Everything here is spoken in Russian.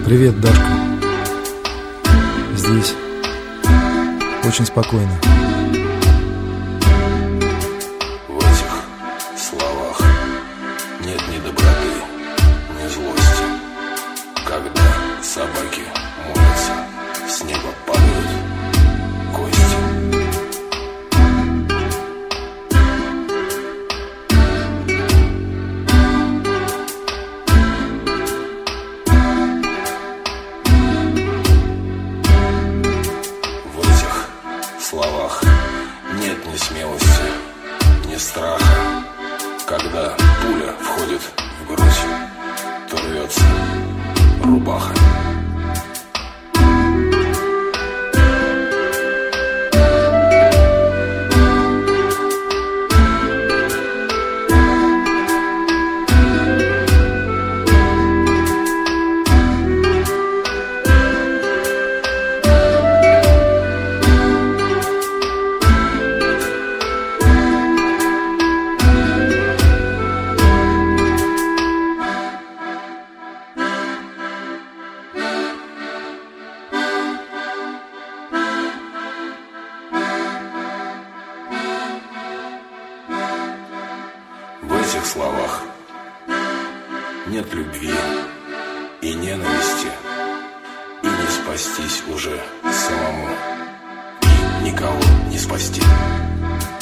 Привет, Дашка. Здесь очень спокойно. В этих словах нет ни доброты, ни злости. Когда собаки молятся, с неба падают кости. В словах нет ни смелости, ни страха. Когда пуля входит в грудь, то рвется рубаха. В этих словах нет любви и ненависти, и не спастись уже самому, и никого не спасти.